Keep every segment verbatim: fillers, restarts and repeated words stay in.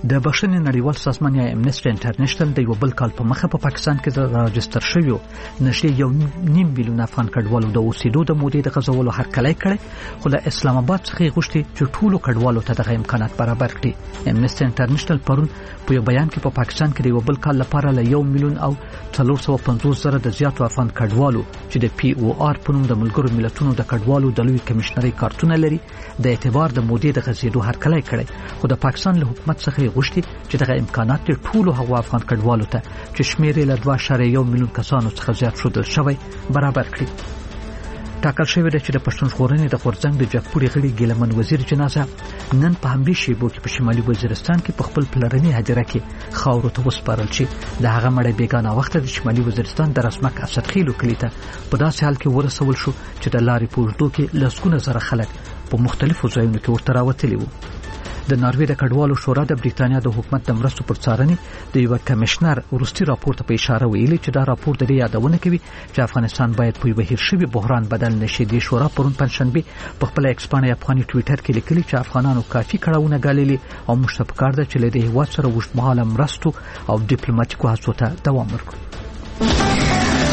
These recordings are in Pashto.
د بخښنې نړیوال سازمان یا امنیسټي انټرنیشنل د یو بل کال په مخه په پاکستان کې د راجستر شویو نږدې یو نیم میلیون افغان کډوالو د اوسېدو د مودې د غځولو هرکلی کړی، خو د اسلام آباد څخه غوښتي چې ټولو کډوالو ته دغه امکانات برابر کړي. امنیسټي انټرنیشنل پرون په یو بیان کې په پاکستان کې د یو بل کال لپاره له یو میلیون او څلور سوه پنځوس زره د زیاتو افغان کډوالو چې د پی او آر په نوم د ملګرو ملتونو د کډوالو د لوی کمشنرۍ کارتونه لري د اعتبار د مودې د غځېدو هرکلی کړی، خو د پاکستان له حکومت څخه غوښتي چې دغه امکانات د ټولو هغو افغان کډوالو ته چې شمېر یې له دوه اعشاریه یو میلیون کسانو څخه زیات ښودل شوی برابر کړي. ټاکل شوې ده چې د پښتون ژغورنې د غورځنګ د جګپوري غړي ګیلمن وزیر جنازه نن په همدې شیبو کې په شمالي وزیرستان کې په خپل پلرني هدیره کې خاورو ته وسپارل شي. د هغه مړی بیګانه وخت د شمالي وزیرستان د رسمک اسدخیلو کلي ته په داسې حال کې ورسول شو چې د لارې په اوږدو کې لسګونه زره خلک په مختلفو ځایونو کې ورته راوتلي وو. د ناروې د کډوالو شورا د بریتانیا د حکومت د مرستو پر څارنې د یو کمشنر وروستي راپور ته په اشاره ویلي چې دا راپور د دې یادونه کوي چې افغانستان باید په یو هیر شوي بحران بدل نشي. د شورا پرون پنځشنبه په خپل ایکس باندې افغاني ټویټر کې لیکلي چې افغانانو کافي کړهونه ګاللي او موږ ته پکار ده چې له دې هیواد سره اوږدمهاله مرستو او ډیپلوماټیکو هڅو ته دوام ورکړو.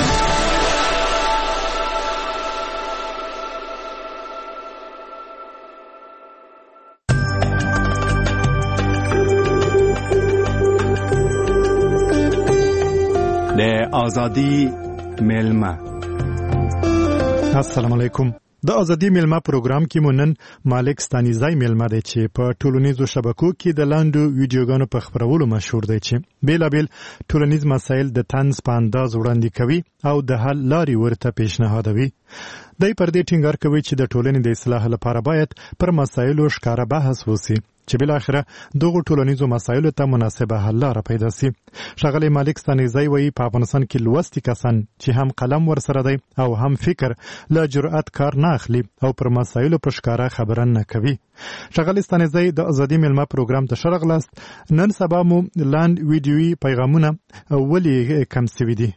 د ازادي میلمه. السلام علیکم. د ازادي میلمه پروګرام کې مونن مالک ستانیزای میلمه دی چې په ټولنیزو شبکو کې د لاندو ویډیوګانو په خبرولو مشهور دی چې بیلابل ټولنیز مسایل د طنز په انداز وړاندې کوي او د حل لارې ورته پیشنهادوي. دای پر دې ټینګار کوي چې د ټولنې د اصلاح لپاره باید پر مسایلو ښکاره بحث وسی چې بل اخره دغه ټولنیزو مسایلو ته مناسبه حل لاره پیدا سي. ښاغلی مالک ستانیزای وایي په افغانستان کې لوستي کسان چې هم قلم ورسره دی او هم فکر له جرأت کار نه اخلي او پر مسایلو په ښکاره خبره نه کوي. ښاغلی ستانیزای د ازادي میلمه پروګرام ته ښه راغلاست. نن سبا مو لاند ویډیویي پیغامونه ولې کم سوي دي؟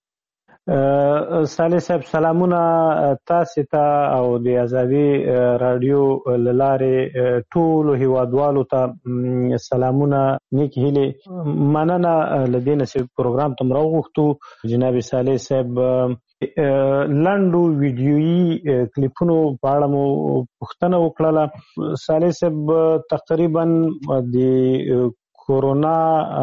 صالح صاحب سلامونه تاسو ته او د ازادي رادیو لاره ټولو هیوادوالو ته سلامونه نیک هیله مننه لدینه چې پروګرام ته راغوښتو. جناب صالح صاحب لاندو ویډیویي کلیپونو په اړه مو پوښتنه وکړه. صالح صاحب تقریبا د کورونا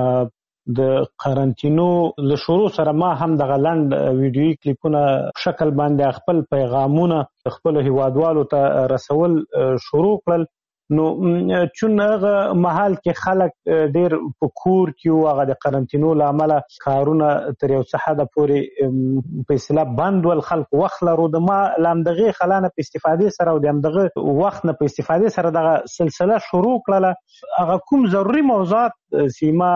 د قرنټینو له شروع سره ما هم د غلند ویډیویي کلیپونه په شکل باندې خپل پیغامونه خپل هیوادوالو ته رسول شروع کړل. نو چون هغه محل کې خلک ډیر په کور کې او هغه د قرنټینو له امله کارونه تر یو څه حده پورې په اصطلاح بند ول، خلک وخت لرو د ما لامدغه خلانه په استفاده سره او دغه وخت نه په استفاده سره دغه سلسله شروع کړله. هغه کوم ضروري موضوعات سیما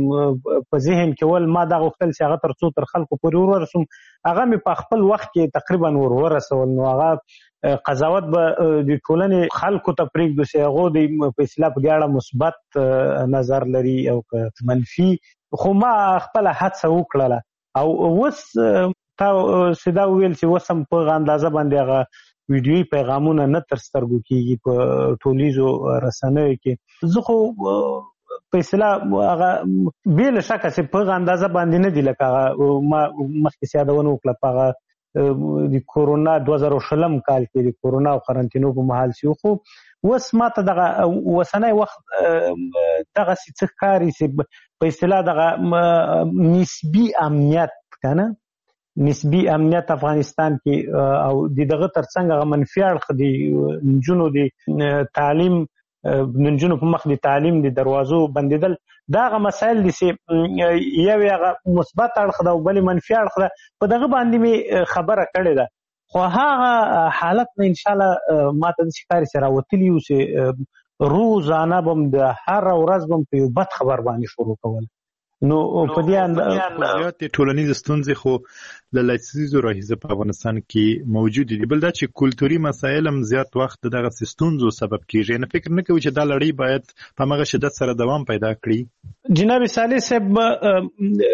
په ذهن کې ول ما دغه وختل چې هغه تر څو تر خلکو پورې ورسوم هغه مې په خپل وخت کې تقریبا ور ورسول. نو هغه قضاوت به د ټولنې خلکو ته پرېږدو چې هغه د په اصطلاح په دې اړه مثبت نظر لري او منفي، خو ما خپل هڅه وکړله او اوس تا سیدا ویل چې اوس هم په اندازه باندې هغه ویډیویي پیغامونه نه تر سترګو کېږي په ټولیزو رسنیو کې. زه خو په اصطلاح هغه بې له شکه چې په اندازه باندې نه دي لکه ما مخکې یادونه وکړه په هغه د کورونا دوه زره شلم کال کې د کورونا او قرنټینو په مهال شو. خو اوس ماته دغه وسنۍ وخت دغه څه ښکاري چې په اصطلاح دغه نسبي امنیت کنه نسبي امنیت افغانستان کې او دغه ترڅنګ هغه منفي اړخ د نجونو د تعلیم نجونو په مخ د تعلیم د دروازو بندیدل داغه مسایل دي چې یو هغه مثبت اړخ ده او بل منفي اړخ ده. په دغه باندې می خبره کړې ده خو هغه حالت نه ان شاء الله ماته د شکاري سره وتلی او چې روزانه بم د هر ورځ بم په یو بد خبر باندې شروع کول. نو په دې اندازه د ټولنیز ستونزې خو د لسیزو راهیسې په افغانستان کې موجود دي. بل دا چې کلتوري مسایل هم زیات وخت دغه ستونزو سبب کیږي. نه فکر نه کوي چې دا لړۍ باید په هغه شدت سره دوام پیدا کړي؟ جناب صالح صاحب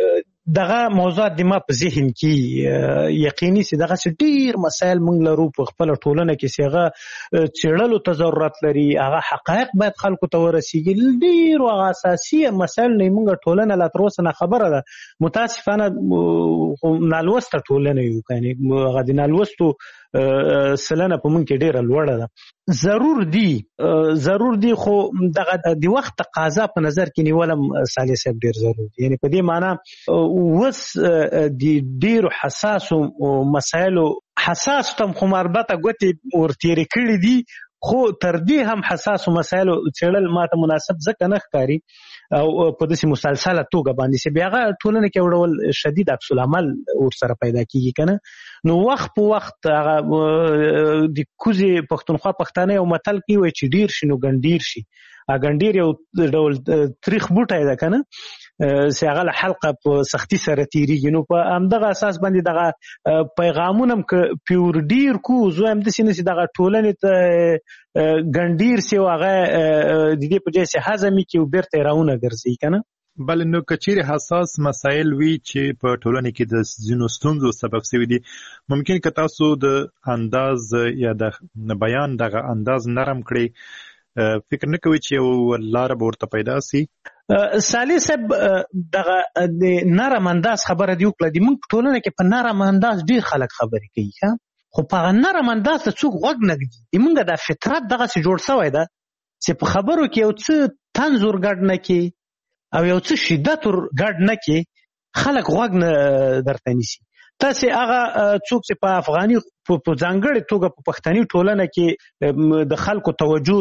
دغه موضوعات د ما په ذهن کې یقیني سي دغه ډیر مسایل موږ لرو په خپل ټولنه کې چې هغه څېړلو ته ضرورت لري، هغه حقایق باید خلکو ته ورسیږي. ډیر هغه اساسي مسایل نه موږ ټولنه لا تر اوسه نه خبره ده. متاسفانه نالوسته ټولنه یو، یعنی هغه د نالوستو سلنه په موږ کې ډیره لوړه ده. ضرور دی ضرور دی خو دغه د وخت تقاضا په نظر کې نیولم صالح صاحب ډیر ضروري، یعنی په دې معنی وس د ډیرو حساسو مسایلو حساس تم خو مربطه ګوتې ورتېرې کړي دي، خو تر دې هم حساسو مسایلو څېړل ماته مناسب ځکه نه ښکاري او په داسې مسلسله توګه باندې چې بیا هغه ټولنه کې یو ډول شدید عکس العمل ورسره پیدا کېږي که نه. نو وخت په وخت هغه د کوزې پښتونخوا پښتانه یو متل کې وایي چې ډیر شي نو ګنډیر شي. ګنډیر یو ډول تریخ بوټی ده که نه، چې هغه له حلقه په سختي سره تېرېږي. نو په همدغه اساس باندې دغه پیغامونه هم که پیور ډیر کو زه هم داسې نه چې دغه ټولنې ته ګنډیر سي او هغه د دې په ځای چې هضم یې کړي او بېرته یې راونه ګرځوي که نه. بل نو که چیرې حساس مسایل وي چې په ټولنه کې د ځینو ستونزو سبب شوي دي، ممکن که تاسو د انداز یا د بیان دغه انداز نرم کړئ، فکر نه کوي چې یو لاره به ورته پیدا سي؟ صالح صاحب دغه د نرم انداز خبره دې وکړه. د موږ په ټولنه کې په نرم انداز ډېر خلک خبرې کوي، خو په هغه نرم انداز ته څوک غوږ نه ږدي. د موږ د فطرت دغسې جوړ شوی ده چې په خبرو کې یو څه طنز ور ګډ نه کړي او یو څه شدت ور ګډ نه کړي، خلک غوږ نه درته نیسي. تاسې هغه څوک چې په افغاني په ځانګړې توګه په پښتني ټولنه کې د خلکو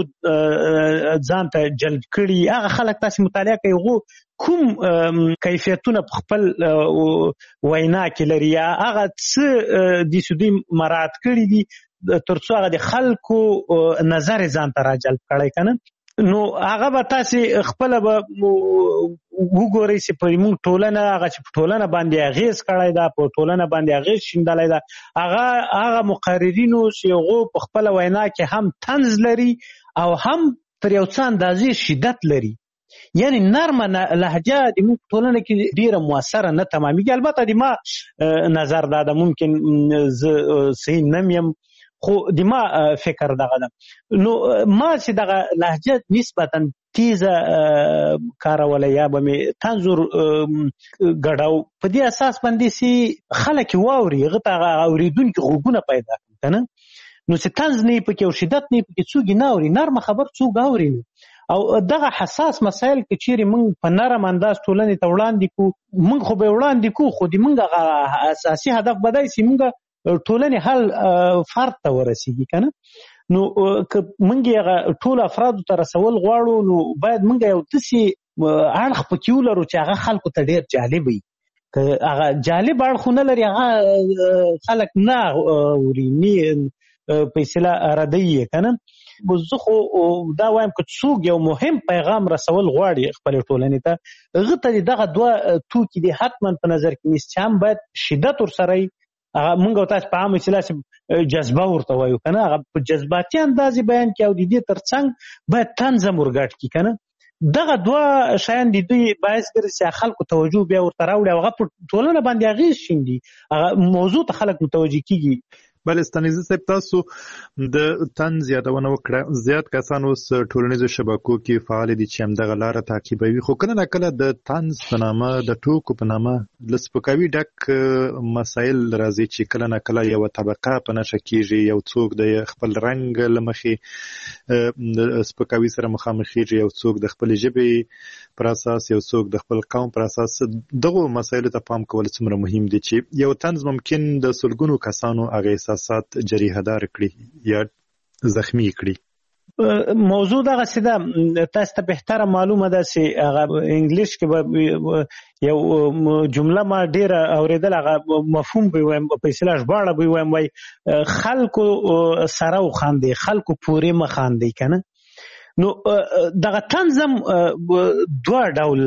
توجه ځان ته جلب کړي، هغه خلک تاسې مطالعه کوي هغو کوم کیفیتونه په خپل وینا کې لري یا هغه څه دې دوی مراعات کړي دي تر څو هغه د خلکو نظر ځان ته راجلب کړی که نه. نو هغه به تاسې خپله به وګورئ چې په موږ ټولنه هغه چې په ټولنه باندې اغېز کړی ده، په ټولنه باندې اغېز شیندلی ده، هغه هغه مقررینو چې هغو په خپله وینا کې هم طنز لري او هم تر یو څه اندازې شدت لري. یعنی نرمه لهجه د موږ په ټولنه کې ډېره مؤثره نه تمامیږي. البته د ما نظر دا ده، ممکن زه صحیح نه یم خو د ما فکر دغه ده. نو ما چې دغه لهجه نسبتا تیزه کاروله یا به مې طنز ور ګډاو، په دې اساس باندې چې خلک واوري، هغه ته هغه اورېدونکي غوږونه پیدا کړي که نه. نو چې طنز نه یې پکې او شدت نه یې پکې څوک یې نه اوري، نرمه خبر څوک اوري. او دغه حساس مسایل که چیرې موږ په نرم انداز ټولنې ته وړاندې کړو، موږ خو به یې وړاندې کړو، خو د موږ هغه اساسي هدف به دی چې موږ ټولنې حل فرد ته ورسیږي که نه. نو که موږ هغه ټولو افرادو ته رسول غواړو نو باید موږ یو داسې اړخ پکې ولرو چې هغه خلکو ته ډېر جالب وي. که هغه جالب اړخ ونه لري هغه خلک نه اوري، نه په اصطلاح ردوي یې که نه. زه خو دا وایم که څوک یو مهم پیغام رسول غواړي خپلې ټولنې ته، هغه ته دغه دوه توکي دي حتما په نظر کې نیسي چې هم باید شدت ورسره وي، هغه مونږ او تاسو په عامه اصطلاح چې جذبه ورته وایو که نه، هغه په جذباتي اندازې بیان کړي او د دې تر څنګ باید طنز هم ورګډ کړي که نه. دغه دوه شیان د دوی باعث ګرځي چې خلکو توجه بیا ورته راوړي او هغه په ټولنه باندې اغېز شیندي، هغه موضوع ته خلک متوجه کېږي. بله ستانیزي صاحب، تاسو د طنز یادونه وکړه. زیات کسان اوس ټولنیزو شبکو کې فعال دي چې همدغه لاره تعقیبوي، خو کله نه کله د طنز په نامه د ټوکو په نامه له سپکاوي ډک مسایل راځي چې کله نه کله یوه طبقه په نښه کېږي، یو څوک د خپل رنګ له مخې د سپکاوي سره مخامخېږي، یو څوک د خپلې ژبې پر اساس، یو څوک د خپل قوم پر اساس. دغو مسایلو ته پام کول څومره مهم دي چې یو طنز ممکن د سلګونو کسانو هغه سات جریحه دار کړي یا زخمی کړي. موضوع دغه څه ده، تاسو ته بهتره معلومه ده چې هغه انګلیش کې به یو جمله ما ډیره اوریدل، هغه مفهوم به وایم په اصطلاح ژباړه به وایم، وای خلکو سره وخاندي، خلکو پورې مخاندي که نه. نو دغه طنز هم دوه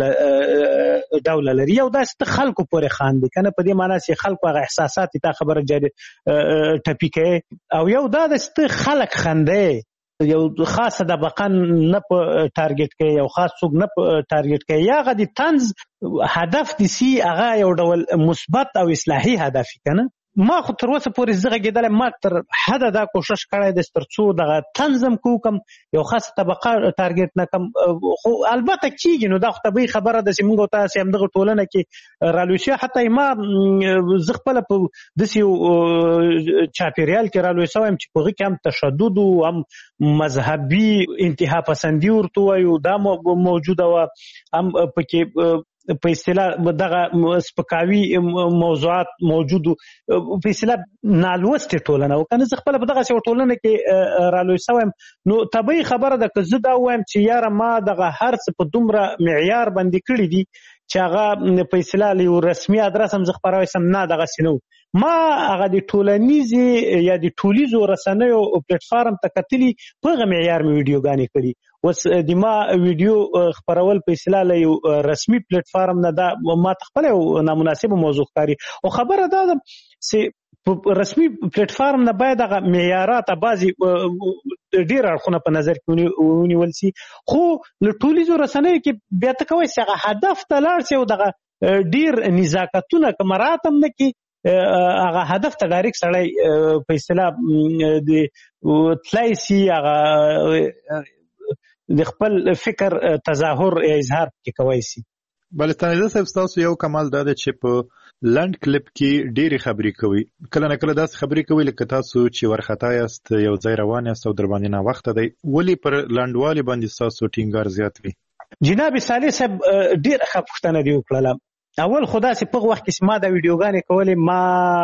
ډوله ډوله لري. یو داسې ته خلکو پورې خاندي که نه، په دې معنی چې خلکو هغه احساسات تا خبره جاري ټپي کوي، او یو دا داسې ته خلک خندي یو خاصه طبقه نه په ټارګټ کوي، یو خاص څوک نه په ټارګټ کوي، یا هغه د طنز هدف دي سي هغه یو ډول مثبت او اصلاحي هدف کنه. ما خو تر اوسه پورې زه غږېدلی ما تر حده دا کوشش کړی دی تر څو دغه طنزم کو کم یو خاصه طبقه ټارګټ نه کم. خو البته کېږي نو دا خو طبیعي خبره ده چې موږ او تاسې همدغه ټولنه کې رالوی شوي. حتی ما زه خپله په داسې یو چاپېریال کې رالوی شوی یم چې په هغې کې هم تشدد و، هم مذهبي انتها پسندي ورته وایو دا موجوده وه، هم پکې په اصطلاح دغه سپکاوي موضوعات موجود وو، په اصطلاح نالوستې ټولنه وه که نه. زه خپله په دغسې یوه ټولنه کې رالوی شوی یم نو طبیعي خبره ده که زه دا ووایم چې یاره ما دغه هر څه په دومره معیار باندې کړي دي چې هغه په اصطلاح له یو رسمي ادرس هم زه خپروی سم، نه دغسې نه و. ما هغه د ټولنیزې یا د ټولیزو رسنیو پلیټفارم ته کتلي په هغه معیار مې ویډیوګانې کړي. اوس د ما ویډیو خپرول په اصطلاح له یو رسمي پلیټفارم نه دا ما ته خپله یو نامناسبه موضوع ښکاري. او خبره دا ده چې په رسمي پلیټفارم نه باید هغه معیارات بعضې ډېر اړخونه په نظر کې ونیول سي، خو له ټولیزو رسنیو کې بیا ته کولی سي هغه هدف ته لاړ سي او دغه ډېر نزاکتونه که مراعات هم نه کړي هغه هدف ته ډایرکټ سړی په اصطلاح تللی سي، هغه د خپل فکر تظاهر یا اظهار کې کوی سي. بله ستانیزه صاحب ستاسو یو کمال دا ده چې په لنډ کلیپ کې ډېرې خبرې کوي، کله نه کله داسې خبرې کوي لکه تاسو چې ورخطا یاست، یو ځای روان یاست او در باندې ناوخته دی، ولې پر لنډوالي باندې ستاسو ټینګار زیات وي؟ جناب صالح صاحب ډېره ښه پوښتنه دې وکړله. اول خو داسې په هغه وخت کې چې ما دا ویډیوګانې کولې ما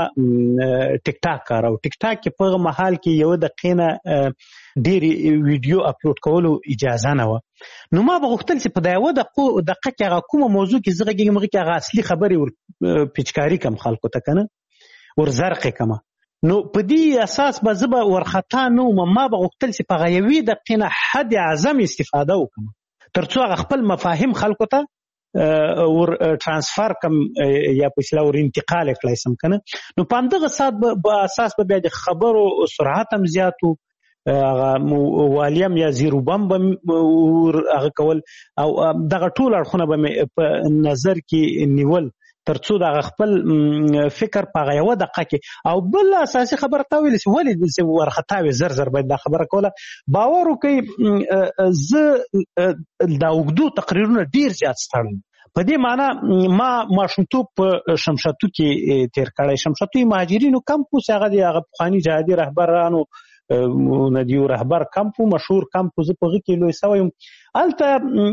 ټیک ټاک کاروه. ټیک ټاک کې په هغه مهال کې یوه دقیقې نه ډېرې ویډیو اپلوډ کولو اجازه نه وه. نو ما به غوښتل چې په دا یوه دقیقه کې هغه کومه موضوع کې زه غږېږم هغې کې هغه اصلي خبرې ور پیچکاري کړم خلکو ته که نه ور زرقې کړمه. نو په دې اساس به زه به ورخطا نه وم. ما به غوښتل چې په هغه یوې دقیقې نه حد اعظم استفاده وکړم تر څو هغه خپل مفاهیم خلکو ته ور ترانسفر کم یا په اصطلاح ور انتقال کړی سم که نه. نو په همدغه ساعت به اساس به بیا د خبرو سرعت هم زیات و، هغه والیم یا زیرو بم به ور هغه کول او دغه ټول اړخونه به مې په نظر کې نیول تر څو دغه خپل فکر په هغه یوه دقیقه کې. او بل اساسي خبره تا ویلې چې ولې داسې ورخطا وې زر زر باید دا خبره کوله. باور وکړئ زه دا اوږدو تقریرونه ډېر زیات ستړم. په دې معنا ما ماشومتوب په شمشتو کې تېر کړی. شمشتو مهاجرینو کمپ اوس هغه د هغه پخواني جهادي رهبرانو نه د یو رهبر کمپ مشهور کمپ زه په هغې کې لوی سوی یم. هلته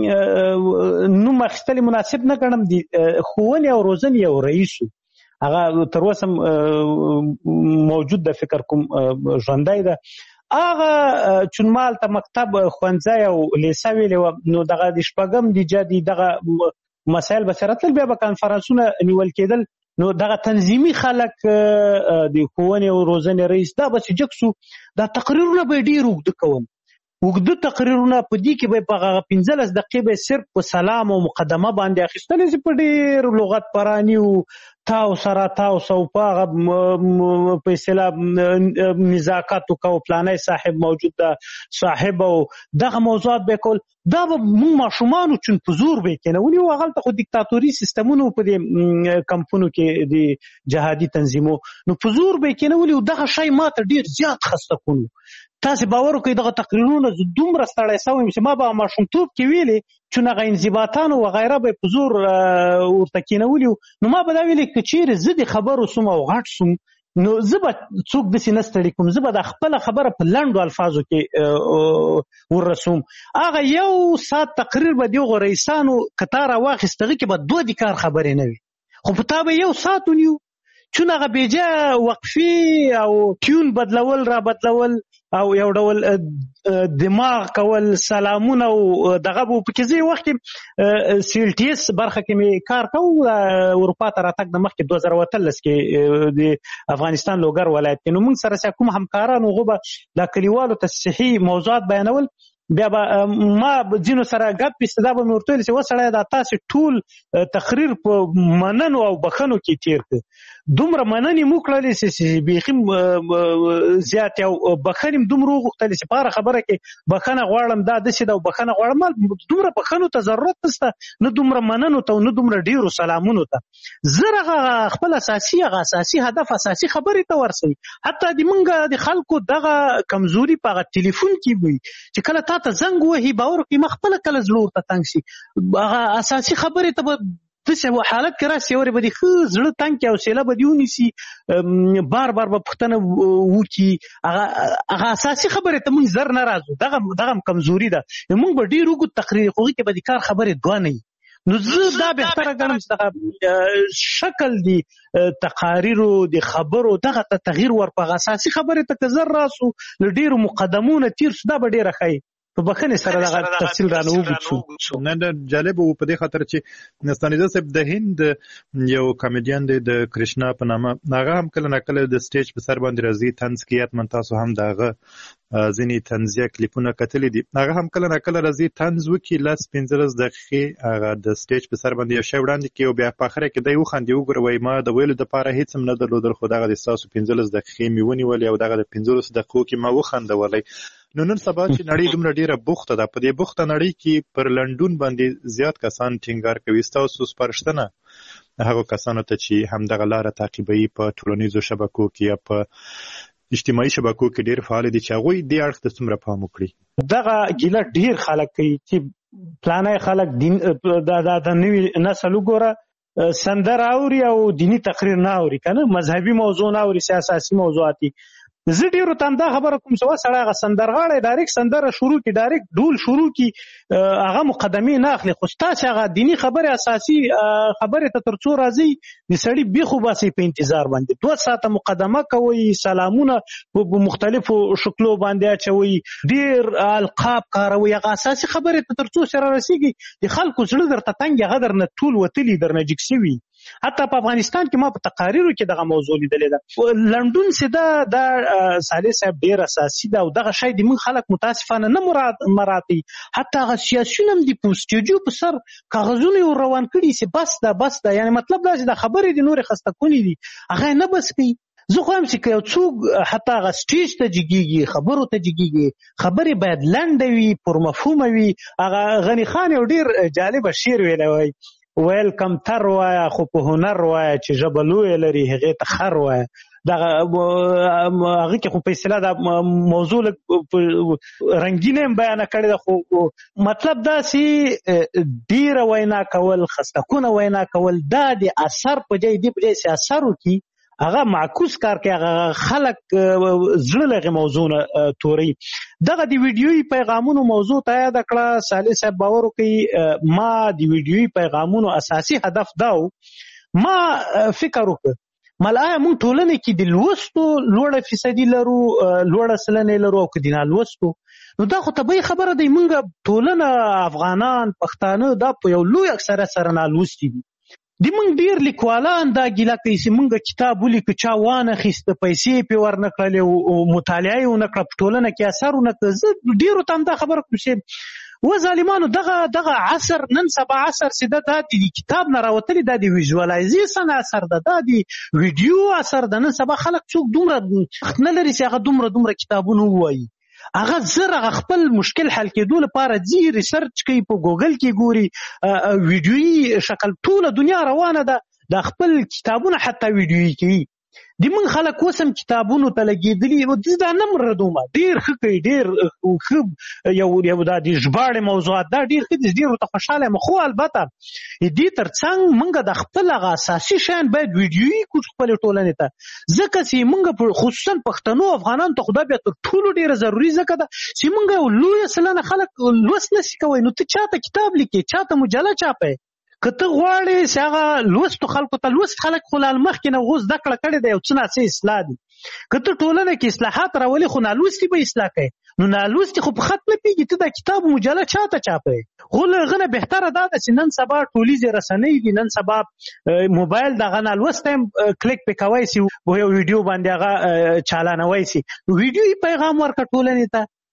نوم اخیستل مناسب نه ګڼم. د ښوونې او روزنې یو رئیس و، هغه تر اوسه موجود ده، فکر کوم ژوندی ده. هغه چون ما هلته مکتب ښوونځی او لیسه ویلې وه نو دغه د شپږم د جدي دغه مسایل به سره تل بیا به کنفرانسونه نیول کېدل. نو دغه تنظیمي خلک د ښوونې او روزنې رئیس دا به چې جګ سو دا تقریرونه به یې ډېر اوږده کوم، اوږده تقریرونه په دې کې به یې په هغه پنځلس دقیقې به یې صرف په سلام او مقدمه باندې اخیستلې چې په ډېر لغت پراني و تاو سره تاو سو په هغه په اصطلاح نزاکت وکړو پلانی صاحب موجود ده صاحب او دغه موضوعات به یې کول. دا به موږ ماشومانو چون په زور به یې کېنولي وو. هغلته خو دیکتاتوري سیستمونه په دې کمپونو کې د جهادي تنظیمو نو په زور به یې کېنولي وو. دغه شی ما ته ډېر زیات خسته کون و. تاسې باور وکړئ دغه تقریرونه زه دومره ستړی سوی یم چې ما به ماشومتوب کې ویلې چون هغه انضباطانو وغیره به یې په زور ورته کېنولي وو. نو ما به دا ویلې که چېرې زه د خبرو سوم او غټ سوم نو زه به څوک داسې نه ستړي کوم، زه به دا خپله خبره په لنډو الفاظو کې ورسوم. هغه یو ساعت تقریر به د هغو رئیسانو که تا راواخیست هغې کې به دوه د کار خبرې نه وي، خو په تا به یو ساعت ونیو چون هغه بېجا وقفې او ټیون بدلول را بدلول او یو ډول دماغ کول سلامونه او دغه به پکې زه یې وخت کې سی ایل ټي ایس برخه کې مې کار کوو اروپا ته راتګ د مخکې دوه زره اتلس کې د افغانستان لوګر ولایت کې. نو موږ سره چې کوم همکاران هغو به دا کلیوالو ته صحي موضوعات بیانول. بیا به ما ځینو سره ګپ ایسته دا به مې ورته ویل چې وسړی دا تاسې ټول تقریر په مننو او بخښنو کې تېر کړ. دومره مننې مو کړلې چې بیخي زیات یو بخښنې دومره وغوښتلې چې په هره خبره کې بخښنه غواړم دا داسې ده او بخښنه غواړم دومره بخښنو ته ضرورت نشته نه دومره مننو ته نه دومره ډېرو سلامونو ته زه هغه خپل اساسي هغه اساسي هدف اساسي خبرې ته ورسوي حتی د موږ د خلکو دغه کمزوري په هغه ټلیفون کې وي چې کله تا ته زنګ وهي باور وکړي ما خپله کله زړه ورته تنګ شي هغه اساسي خبرې ته به داسې حالت کې راسي ورې به دې ښه زړه تنګ کړي حوصله به دې ونیسي بار بار به پوښتنه وکړي هغه اساسي خبرې ته موږ زر نه راځو دغه دغه کمزوري ده موږ به ډېر اوږد تقریر خو هغې کې به د کار خبرې دوه نه وي نو زه دا بهتره ګڼم چې دغه شکل دی تقاریرو د خبرو دغه ته تغییر ورپغه اساسي خبرې ته که زر راسو له ډېرو مقدمونه تیر شو دا به ډېره ښایي په بخښنې سره دغه تفصیل رانه وګورو نه نه جالب و په دې خاطر چې ستانیزه صاحب د هند یو کامیډین دی د کرشنا په نامه هغه هم کله نه کله د سټیج په سر باندې راځي طنز کوي حتما تاسو هم دغه ځینې طنزیه کلیپونه کتلي دي هغه هم کله نه کله راځي طنز وکړي لس پنځلس دقیقې هغه د سټیج په سر باندې یو شی وړاندې کوي او بیا په اخره کې دی وخاندي وګوره وایي ما د ویلو دپاره هېڅ هم نه درلودل خو دغه د ستاسو پنځلس دقیقې مې ونیولې او دغه د پنځلسو دقیقو کې ما وخندولی نو نن سبا چې نړۍ دومره ډیره بوخته ده په دې بوخته نړۍ کې پر لنډون باندې زیات کسان ټینګار کوي ستاسو سپارښتنه هغو کسانو ته چې همدغه لاره تعقیبوي په ټولنیزو شبکو کې یا په اجتماعي شبکو کې ډیر فعال دي چې هغوی دې اړخ ته څومره پام وکړي دغه ګیله ډیر خلک کوي چې پلانای خلک دین د نوي نسل وګوره سندره اوري او دینی تقریر نه اوري کنه مذهبي موضوع نه اوري سیاسي موضوعاتي زه ډېرو ته همدا خبره کوم چې سړی هغه سندرغاړی ډایرکټ سندره شروع کړي ډایرکټ ډول شروع کړي هغه مقدمې نه اخلي خو ستاسې هغه دیني خبرې اساسي خبرې ته تر څو راځي د سړي بیخ وباسئ په انتظار باندې دوه ساعته مقدمه کوئ سلامونه په مختلفو شکلو باندې اچوئ ډېر القاب کاروئ هغه اساسي خبرې ته تر څو سره رسېږي د خلکو زړه درته تنګ هغه درنه ټول وتلي درنه جګ شوي حتی په افغانستان کې ما په تقاریرو کې دغه موضوع لیدلې ده لنډون چې دا صالح صاحب ډېر اساسي ده او دغه شی د موږ خلک متاسفانه نه مراعاتوي حتی هغه سیاسیون هم د په سټیجو په سر کاغذونه یې روان کړي چې بس ده بس ده یعنې مطلب دا چې د خبرې د نورې خسته کونې دي هغه یې نه بس کوي زه خو هم چې که یو څوک حتی هغه سټیج ته جګېږي خبرو ته جګېږي خبرې باید لنډه وي پرمفهومه وي هغه غني خان یو ډېر جالبه شعر ویلی وایي ویل کمتر وایه خو په هنر وایه چې ژبه لویه لري هغې ته خر وایه دغه هغه کې خو په اصطلاح دا موضوع رنګینه هم بیانه کړې ده خو مطلب دا چې ډېره وینا کول خستکونه وینا کول دا د اثر په ځای دې په ځای چې اثر وکړي هغه معکوس کار کوي هغه خلک زړه له هغې موضوع نه توري دغه د ویډیوي پیغامونو موضوع ته یاده کړه صالح صاحب باور وکړي ما د ویډیوي پیغامونو اساسي هدف دا و ما فکر وکړ ملآیا موږ ټولنې کې د لوستو لوړه فیصدي لرو لوړه سلنې لرو او که د نالوستو نو دا خو طبیعي خبره دی موږ ټولنه افغانان پښتانه دا په یو لوی اکثریت سره نالوستي دي د موږ ډېر لیکوالان دا ګیله کوي چې موږ کتاب ولیکو چا وانخیسته پیسې پرې ورنه کړلې او مطالعه یې ونه کړه په ټولنه کې اثر ونه کړه زه ډېرو ته همدا خبره کوم چې و ظالمانو دغه دغه عصر نن سبا عصر چې ده دا د کتاب نه راوتلي دا د ویژوالایزیشن اثر ده دا د ویډیو اثر ده نن سبا خلک څوک دومره وخت نه لري چې هغه دومره دومره کتابونه ووایي هغه زر هغه خپل مشکل حل کېدو لپاره ځي ریسرچ کوي په ګوګل کې ګوري ویډیویي شکل ټوله دنیا روانه ده د خپل کتابونه حتی ویډیویي کوي د موږ خلک اوس هم کتابونو ته لګېدلي دا نه مردومه ډېر ښه کوي ډېر ښه یو یو دا د ژباړې موضوعات دا ډېر ښه دي ډېر ورته خوشحاله یم خو البته دې تر څنګ موږ د خپل هغه اساسي شیان باید ویډیویي کړو خپلې ټولنې ته ځکه چې موږ خصوصا پښتنو افغانانو ته خو دا بیا تر ټولو ډېره ضروري ځکه ده چې موږ یو لویه سلنه خلک لوست نه شي کوی نو ته چاته کتاب لیکې چاته مجله چاپی که ته غواړې چې هغه لوستو خلکو ته لوست خلک خو لا مخکې نه اوس زده کړه کړې ده یو څه ناڅه اصلاح دي که ته ټولنه کې اصلاحات راولې خو نالوستي به اصلاح کوي نو نالوستي خو په خط نه پوهېږي ته دا کتاب مجله چاته چاپوې خو له هغه نه بهتره دا ده چې نن سبا ټولیزې رسنۍ دي نن سبا موبایل دغه نالوستی هم کلیک پې کوی سي په یو ویډیو باندې هغه چالانوی سي نو ویډیویي پیغام ورکړه ټولنې ته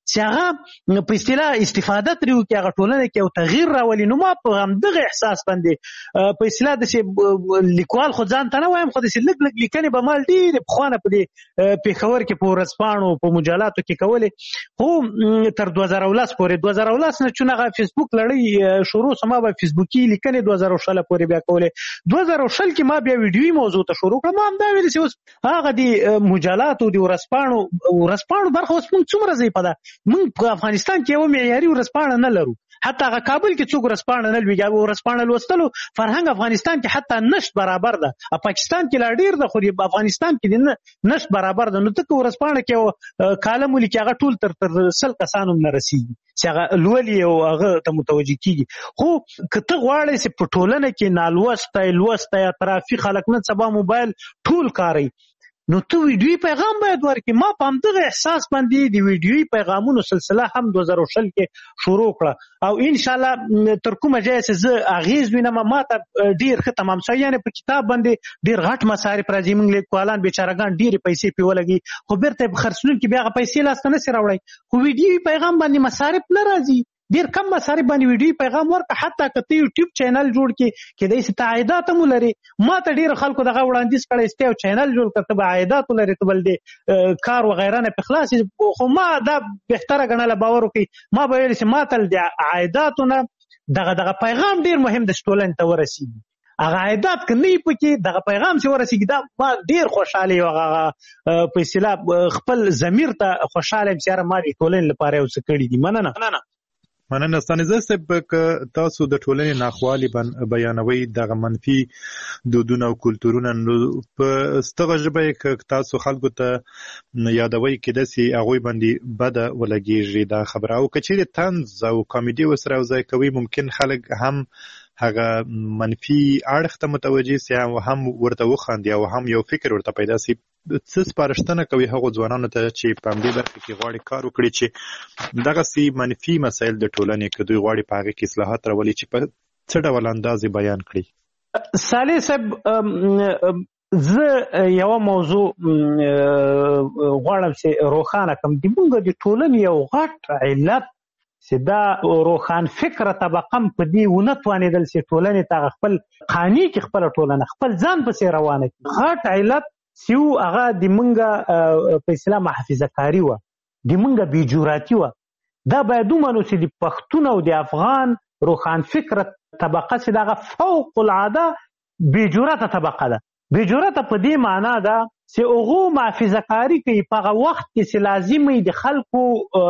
چې هغه په اصطلاح استفاده ترې وکړي، هغه ټولنه کې یو تغییر راولي. نو ما په همدغه احساس باندې په اصطلاح داسې لیکوال خو ځان ته نه وایم، خو داسې لږ لږ لیکنې به ما ډېرې پخوانه په دې پېښور کې په ورځپاڼو په مجلاتو کې کولې، خو تر دوه زره ولس پورې دوه زره ولس نه چون هغه فیسبوک لړۍ شروع سو، ما به فیسبوکي لیکنې دوه زره شل پورې بیا کولې. دوه زره شل کې ما بیا ویډیوي موضوع ته شروع کړم. ما همدا ویلې چې اوس هغه د مجلاتو د ورځپاڼو ورځپاڼو برخه اوس موږ څومره ضعیفه ده. موږ په افغانستان کې یو معیاري ورځپاڼه نه لرو، حتی هغه کابل کې څوک ورځپاڼه نه لوي. ورځپاڼه لوستلو فرهنګ افغانستان کې حتی نشت برابر ده، پاکستان کې لا ډیر ده، خو په افغانستان کې نشت برابر ده. نو ته ورځپاڼه کې کالم ولیکي هغه ټول تر تر سل کسانو نه رسیږي چې هغه لولي او هغه ته متوجه کیږي. خو که ته غواړې چې په ټولنه کې نالوستی لوستی اطرافي خلک نن سبا موبایل ټول کاروي، نو ته ویډیوي پیغام باید ورکړي. ما په همدغه احساس باندې د ویډیوي پیغامونو سلسله هم دوه زره شل کې شروع کړه، او انشاءالله تر کومه ځایه چې زه اغېز وینم ما ته ډېر ښه تمام شوی. یعنې په کتاب باندې ډېر غټ مصارف راځي، موږ لیکوالان بیچارهګان ډېرې پیسې پرې ولګي، خو بیرته یې په خرڅونکي بیا هغه پیسې لاسته نشي راوړی. خو ویډیوي پیغام باندې مصارف نه راځي، ډیر کم مصارف باندې ویډیو پیغام ورکړه. حتی که ته یوټیوب چینل جوړ کړې کېدای شي ته عایدات هم ولري. ما ته ډېرو خلکو دغه وړاندیز کړی چې ته یو چینل جوړ کړه، ته به عایدات ولري، ته بل د کار وغیره نه پې خلاص یې. خو ما دا بهتره ګڼله باور وکړئ، ما به ویل چې ما ته د عایداتو نه دغه دغه پیغام ډېر مهم د ټولنې ته ورسېږي. هغه عایدات که نه وي پکې دغه پیغام چې ورسېږي، دا ما ډېر خوشحاله یم. هغه په اصطلاح خپل ضمیر ته خوشحاله یم چې یاره ما د ټولنې لپاره یو څه کړي دي. مننه. مننه ستانزه صاحب، که تاسو د ټولنې ناخوالي بیانوي، دغه منفي دودونه او کلتورونه، نو په ستغه ژبه که تاسو خلکو ته یادوي کېدای شي هغوی باندې بده ولګېږي دا خبره، او که چیرې طنز او کامیډي ورسره یوځای کوي، ممکن خلک هم هغه منفي اړخ ته متوجه سي او هم ورته وخاندي او هم یو فکر ورته پیدا سي. څه سپارښتنه کوي هغو ځوانانو ته چې په همدې برخه کې غواړي کار وکړي چې دغسې منفي مسایل د ټولنې که دوی غواړي په هغې کې اصلاحات راولي چې په څه ډول انداز یې بیان کړي؟ صالح صاحب، زه یوه موضوع غواړم چې روښانه کړم. د موږ د ټولنې یو غټ علت چې دا روښان فکره طبقه هم په دې ونه توانېدل چې ټولنې ته خپل قانع کړي، خپله ټولنه خپل ځان پسې روانه کړي. غټ علت چې و هغه د موږ په اصطلاح محافظه کاري وه، د موږ بېجراتي وه. دا باید ومنو چې د پښتون او د افغان روښان فکره طبقه چې د هغه فوق العاده بېجرته طبقه ده. بېجرته په دې معنا ده چې هغو محافظه کاري کوي په هغه وخت کې چې لازم وي د خلکو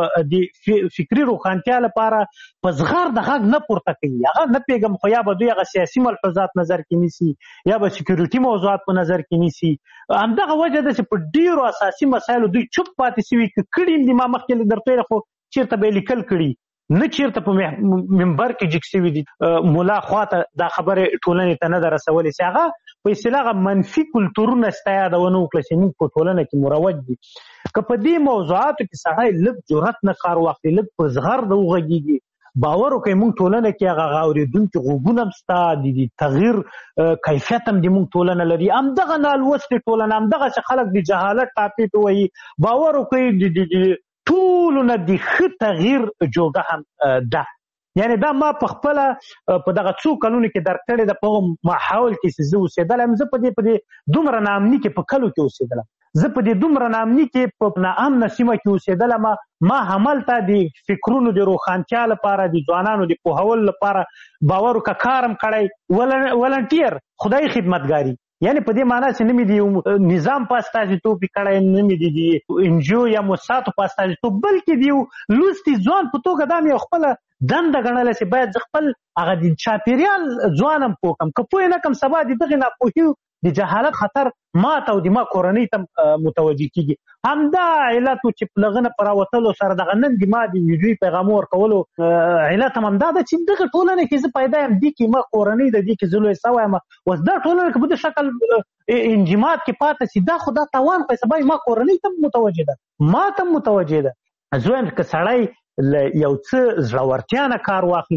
د فکري روښانتیا لپاره په زغر د غږ نه پورته کوي. هغه نه پوهېږم، خو یا به دوی هغه سیاسي ملحوظات نظر کې نیسي یا به سکیورټي موضوعات په نظر کې نیسي. همدغه وجه ده چې په ډېرو اساسي مسایلو دوی چوپ پاتې سوي. که کړي دي، ما مخکې درته ویل، خو چېرته به یې لیکل کړي، نه چېرته په منبر کې جګ سوي دي. ملا خواته دا خبرې ټولنې ته نه ده رسولې چې هغه په اصطلاح منفي کلتورونه ستا یادونه وکړه چې موږ په ټولنه کې مروج دي. که په دې موضوعاتو کې سړی لږ جرأت نه کار واخلي، لږ په زغر د وغږېږي، باور وکړئ موږ ټولنه کې هغه اورېدونکي غوږونه هم شته، د تغییر کیفیت هم د موږ ټولنه لري. همدغه نالوستې ټولنه، همدغسې خلک د جهالت ټاپې ته وایي، باور وکړئ د ټولو نه د ښه تغییر جوګه هم ده. یعنی دا ما په خپله په دغه څو کلونو کې درک کړې ده. په هغه ماحول کې چې زه اوسېدلم، زه په دې په دې دومره ناامني کې په کلو کې اوسېدلم، زه په دې دومره ناامني کې په ناامنه سیمه کې اوسېدلم. ما هملته د فکرونو د روښانتیا لپاره، د ځوانانو د پوهولو لپاره باور وکړه کار هم کړی، ولنټیر خدای خدمتګاري. یعنی په دې معنا چې نه مې د یو نظام په استازیتوب یې کړی، نه مې د انجیو یا موسساتو په استازیتوب، بلکې د یو لوستي ځوان په توګه دا مې یو خپله دنده ګڼله چې باید زه خپل هغه د چاپېریال ځوان هم پوه کړم. که پوه نه کړم، سبا د دغې ناپوهي د جهالت خطر ما ته او د ما کورنۍ ته متوجه کېږي. همدا علت و چې په هغه نه په راوتلو سره دغه نن د ما د ویډیوي پیغامو ورکولو علت هم همدا ده چې دغه ټولنه کې زه پیدا یم، دې کې ما کورنۍ ده، دې کې زه لوی سوی یم. اوس دا ټولنه که په دې شکل انجماد کې پاته سي، دا خو دا تاوان خو سبا ما کورنۍ ته متوجه ده، ما ته متوجه ده. زه وایم که سړی له یو څه زړورتیا نه کار واخلي،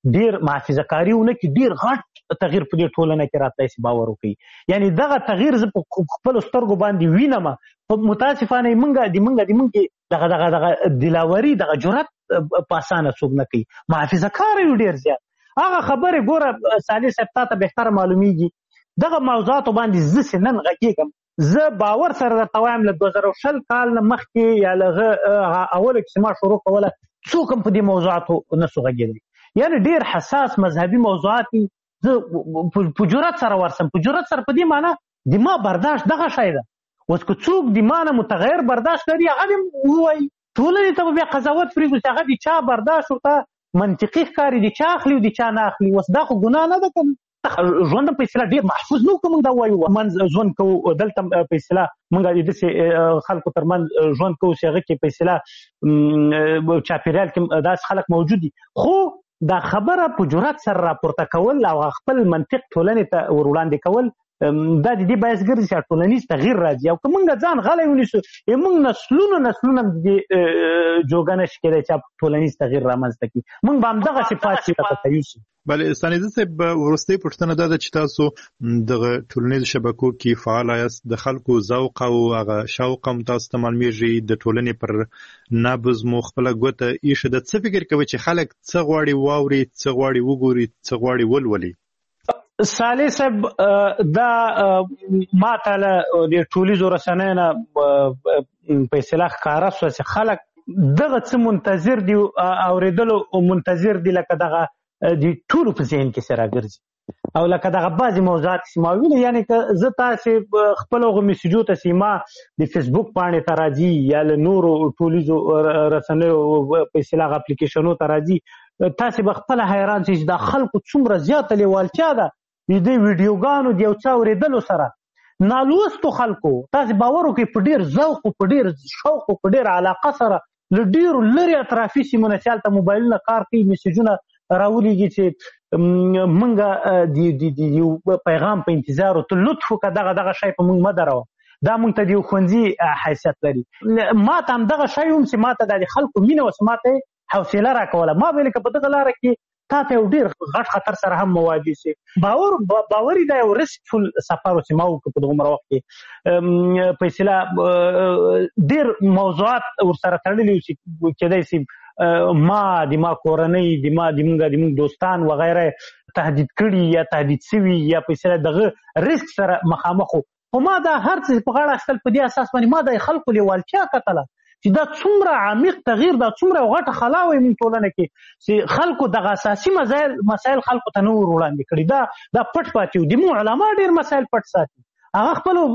ډیر محافظه کاریونه کې ډیر غټ تغییر په دې ټولنه کې راتلی شي باور وکړي. یعنی دغه تغییر زه په خپلو سترګو باندې وینم. په متاسفانه موږ د موږ د موږ دغه دغه دغه دلاوري دغه جرأت په اسانه څوک نه کوي. محافظه کار یو ډیر زیات. هغه خبرې ګوره صالح صاحب تا ته بهتر معلومیږي دغه موضوعاتو باندې زه چې نن غږېږم زه باور سره درته وایم له دوه زره شل کال نه مخکې یا له هغه اوله چې ما شروع کوله څوک هم په دې موضوعاتو نه سو غږېدلی. یعنې ډېر حساس مذهبي موضوعات دي. زه په جرأت سره ورسم. په جرأت سره په دې معنی د ما برداشت دغه شی ده. اوس که څوک د ما نه متغیر برداشت لري هغه دې ووایي. ټولنې ته به بیا قضاوت پرېږدو چې هغه د چا برداشت ورته منطقي ښکاري د چا اخلي او د چا نه اخلي. اوس دا خو ګناه نه ده که ژوند په اصطلاح ډېر محفوظ نه وو که موږ دا ووایو منځ ژوند کوو. دلته په اصطلاح موږ د داسې خلکو ترمنځ ژوند کوو چې هغه کې په اصطلاح چاپېریال کې داسې خلک موجود دي. خو دا خبره په جرأت سره راپورته کول او خپل منطق ټولنې ته ور وړاندې کول دا د دې باعث ګرځي چې ټولنیز تغییر راځي. او که موږ ځان غلی ونیسو موږ نسلونه نسلونه د دې جوګه نه شي کېدی چې ټولنیز تغییر رامنځته کړي. موږ به همدغسې پاتې راته یوسو. بله ستانیزه صاحب وروستۍ پوښتنه دا ده چې تاسو دغه ټولنیزو شبکو کې فعال یاست. د خلکو ذوق او هغه شوق هم تاسو ته معلومیږي. د ټولنې پر نبض مو خپله ګوته ایښې ده. څه فکر کوئ چې خلک څه غواړي واوري څه غواړي وګوري څه غواړي ولولي؟ صالح صاحب دا ما ته له د ټولیزو رسنیو نه په اصطلاح ښکاره شوه چې خلک دغه څه منتظر دي اورېدلو منتظر دي لکه دغه د ټولو په ذهن کې سره ګرځي او لکه دغه بعضې موضوعات چې ما ویلي. یعنې که زه تاسې خپلو هغو میسیجو ته چې ما د فیسبوک پاڼې ته راځي یا له نورو ټولیزو رسنیو په اصطلاح اپلیکیشنو ته راځي تاسې به خپله حیران شئ چې دا خلکو څومره زیاته لیوالتیا ده د دې ویډیوګانو د یو څه اورېدلو سره. نالوستو خلکو تاسې باور وکړئ په ډېر ذوق او په ډېر شوق او په ډېر علاقه سره له ډېرو لرې اطرافي سیمو نه چې هلته موبایلونه کار کوي میسیجونه راولیږي چې موږ د یو پیغام په انتظار او ته لطف وکړه دغه دغه شی په موږ مه دروه. دا موږ ته د یو ښوونځي حیثیت لري. ما ته همدغه شی هم چې ما ته دا د خلکو مینه وه چې ما ته یې حوصله راکوله. ما ویل که په دغه لاره کې تا ته یو ډېر غټ خطر سره هم مواجه شي. باور باوري دا یو رسکفل سفر و چې ما وکړو په دغومره وخت کې په اصطلاح ډېر موضوعات ورسره تړلي وو چې کېدی شي ما د ما کورنۍ د ما د موږ د موږ دوستان وغیره تهدید کړي یا تهدید شوي یا په اصطلاح دغه رسک سره مخامخ وو. خو ما دا هر څه په غاړه اخیستل په دې اساس باندې ما د خلکو لیوالتیا کتله چې دا څومره عمیق تغییر دا څومره غټه خلا وي موږ ټولنه کې چې خلکو دغه اساسي مسایل مسایل خلکو ته نه ور وړاندې کړي. دا دا پټ پاتې وو. د موږ علما ډېر مسایل پټ ساتي. هغه خپلو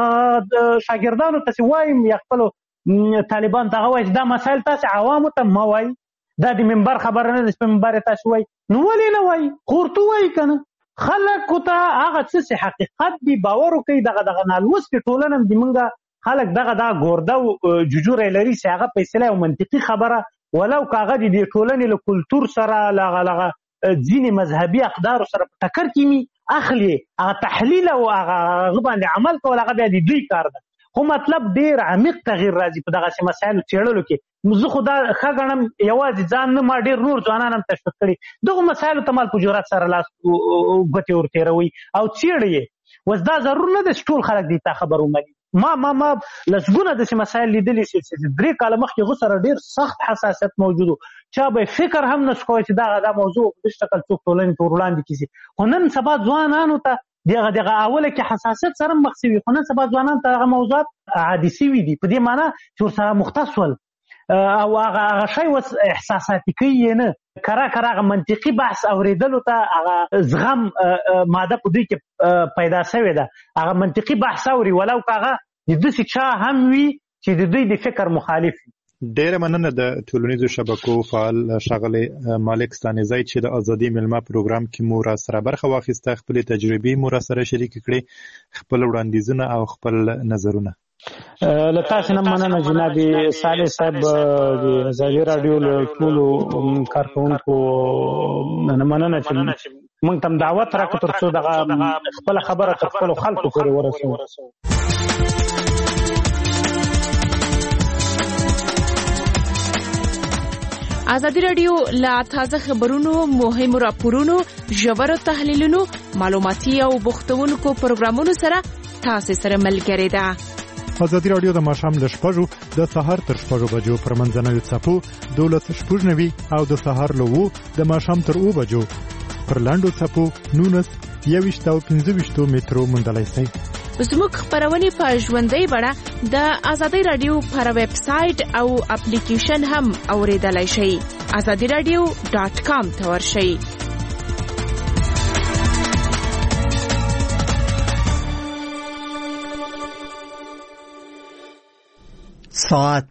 شاګردانو ته چې وایم یا خپلو طالبانو ته هغه وایي چې دا مسایل تاسې عوامو ته مه وایي. دا د منبر خبره نه ده چې په منبر یې تاسې وایي. نو ولې نه وایي؟ خو ورته ووایي که نه خلکو ته هغه څه چې حقیقت دي باور وکړي. دغه دغه نالوستې ټولنه د موږ خلک دغه دا ګورده او ججوری لري چې هغه په اصطلاح یو منطقي خبره ولو که هغه د دې ټولنې له کلتور سره له هغه لغه ځینې مذهبي اقدارو سره په ټکر کې وي اخلي هغه تحلیل او هغه باندې عمل کول هغه بیا د دوی کار ده. خو مطلب ډېر عمیق تغییر راځي په دغسې مسایلو څېړلو کې. زه خو دا ښه ګڼم یوازې ځان نه ما ډېر نور ځوانان هم تشویق کړي دغو مسایلو ته مال په جرأت سره لاس ګوتې ورتېروي او څېړي یې. اوس دا ضرور نه ده چې ټول خلک دې ته خبر ومني. ما ما ما لسګونه داسې مسایل لیدلي چې درې کاله مخکې هغو سره ډېر سخت حساسیت موجود و. چا به فکر هم نه شو کوی چې دغه دا موضوع په دې شکل څوک ټولنې ته ور وړاندې کړي. خو نن سبا ځوانانو ته دغه دغه اوله کې حساسیت سره مخ شوي خو نن سبا ځوانانو ته هغه موضوعات عادي شوي دي په دې معنی چې ورسره مختص ول او هغه شی اوس احساساتي کوي یې نه کرا کرا هغه منطقي بحث اورېدلو ته هغه زغم ماده په دوی کې پیدا شوې ده. هغه منطقي بحث اوري ولو که هغه د داسې چا هم وي چې د دوی د فکر مخالف وي. ډیره مننه د ټولنیزو شبکو فعال ښاغلی مالک ستانیزی چې د ازادي میلمه پروګرام کې مو را سره برخه واخیسته. خپلې تجربې مو را سره شریکې کړې خپل وړاندیزونه او خپل نظرونه. له تاسې نه مننه جناب صالح صاحب د ازادي راډیو له ټولو کارکوونکو نه مننه چې موږ ته هم دعوت راکړو تر څو دغه خپله خبره تر خپلو خلکو پورې ورسوو. ازادي رادیو لا تازه خبرونو، مهمو راپورونو، ژورو تحلیلونو، معلوماتي او بوختونکو پروګرامونو سره تاسو سره ملګری ده. ازادي رادیو د ماښام له شپږو د سهار تر شپږو بجو پر منځنوي څپو دولس شپږ نوي او د سهار له وو د ماښام تر اوو بجو پر لاندو څپو نونس یويشت او پنځه ویشت مترو موندلای شئ. زموږ خبرونه په ژوندۍ بڼه د ازادي رادیو پر ویب سټ او اپلیکیشن هم اوریدلای شئ. azadi radio dot com ته ورشئ. ساعت